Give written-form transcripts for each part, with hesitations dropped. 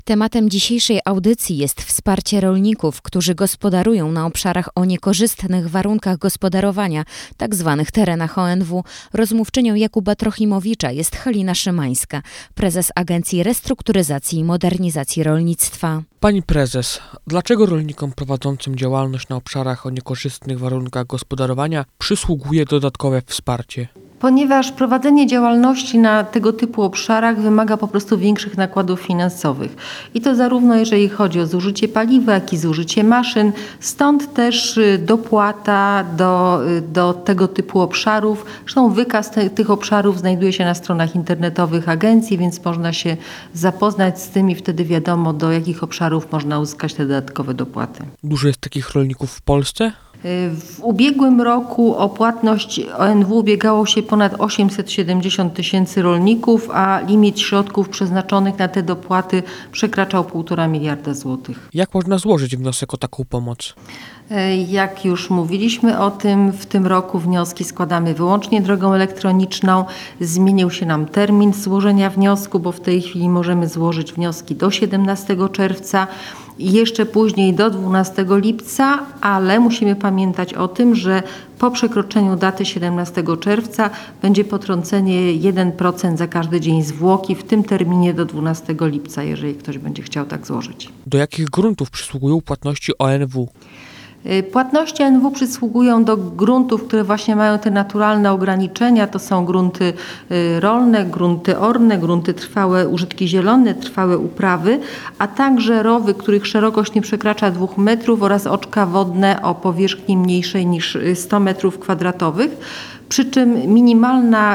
Tematem dzisiejszej audycji jest wsparcie rolników, którzy gospodarują na obszarach o niekorzystnych warunkach gospodarowania, tzw. terenach ONW. Rozmówczynią Jakuba Trochimowicza jest Halina Szymańska, prezes Agencji Restrukturyzacji i Modernizacji Rolnictwa. Pani prezes, dlaczego rolnikom prowadzącym działalność na obszarach o niekorzystnych warunkach gospodarowania przysługuje dodatkowe wsparcie? Ponieważ prowadzenie działalności na tego typu obszarach wymaga po prostu większych nakładów finansowych. I to zarówno jeżeli chodzi o zużycie paliwa, jak i zużycie maszyn. Stąd też dopłata do tego typu obszarów. Zresztą wykaz tych obszarów znajduje się na stronach internetowych agencji, więc można się zapoznać z tym i wtedy wiadomo, do jakich obszarów można uzyskać te dodatkowe dopłaty. Dużo jest takich rolników w Polsce? W ubiegłym roku o płatność ONW ubiegało się ponad 870 tysięcy rolników, a limit środków przeznaczonych na te dopłaty przekraczał 1,5 miliarda złotych. Jak można złożyć wniosek o taką pomoc? Jak już mówiliśmy o tym, w tym roku wnioski składamy wyłącznie drogą elektroniczną. Zmienił się nam termin złożenia wniosku, bo w tej chwili możemy złożyć wnioski do 17 czerwca i jeszcze później do 12 lipca, ale musimy pamiętać o tym, że po przekroczeniu daty 17 czerwca będzie potrącenie 1% za każdy dzień zwłoki w tym terminie do 12 lipca, jeżeli ktoś będzie chciał tak złożyć. Do jakich gruntów przysługują płatności ONW? Płatności ONW przysługują do gruntów, które właśnie mają te naturalne ograniczenia. To są grunty rolne, grunty orne, grunty trwałe, użytki zielone, trwałe uprawy, a także rowy, których szerokość nie przekracza 2 metrów oraz oczka wodne o powierzchni mniejszej niż 100 metrów kwadratowych. Przy czym minimalna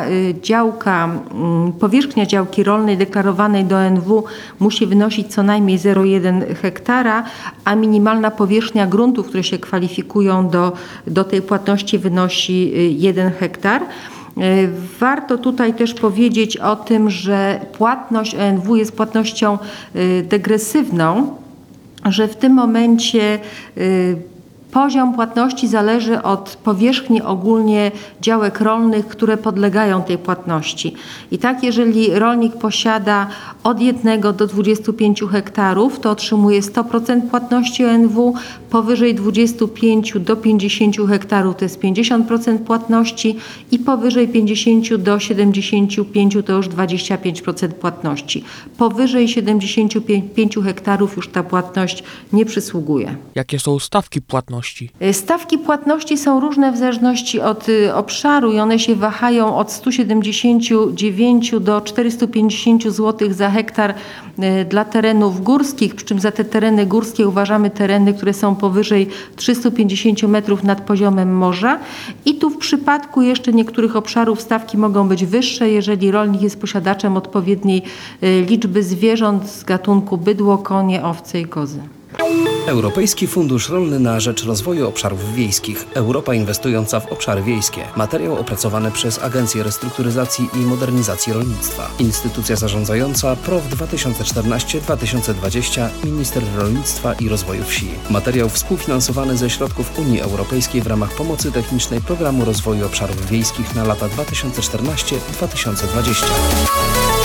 powierzchnia działki rolnej deklarowanej do ONW musi wynosić co najmniej 0,1 hektara, a minimalna powierzchnia gruntów, które się kwalifikują do tej płatności, wynosi 1 hektar. Warto tutaj też powiedzieć o tym, że płatność ONW jest płatnością degresywną, że w tym momencie poziom płatności zależy od powierzchni ogólnie działek rolnych, które podlegają tej płatności. I tak, jeżeli rolnik posiada od 1 do 25 hektarów, to otrzymuje 100% płatności ONW, powyżej 25 do 50 hektarów to jest 50% płatności i powyżej 50 do 75 to już 25% płatności. Powyżej 75 hektarów już ta płatność nie przysługuje. Jakie są stawki płatności? Stawki płatności są różne w zależności od obszaru i one się wahają od 179 do 450 zł za hektar dla terenów górskich, przy czym za te tereny górskie uważamy tereny, które są powyżej 350 metrów nad poziomem morza. I tu w przypadku jeszcze niektórych obszarów stawki mogą być wyższe, jeżeli rolnik jest posiadaczem odpowiedniej liczby zwierząt z gatunku bydło, konie, owce i kozy. Europejski Fundusz Rolny na rzecz Rozwoju Obszarów Wiejskich. Europa inwestująca w obszary wiejskie. Materiał opracowany przez Agencję Restrukturyzacji i Modernizacji Rolnictwa. Instytucja zarządzająca PROW 2014-2020, Minister Rolnictwa i Rozwoju Wsi. Materiał współfinansowany ze środków Unii Europejskiej w ramach pomocy technicznej Programu Rozwoju Obszarów Wiejskich na lata 2014-2020.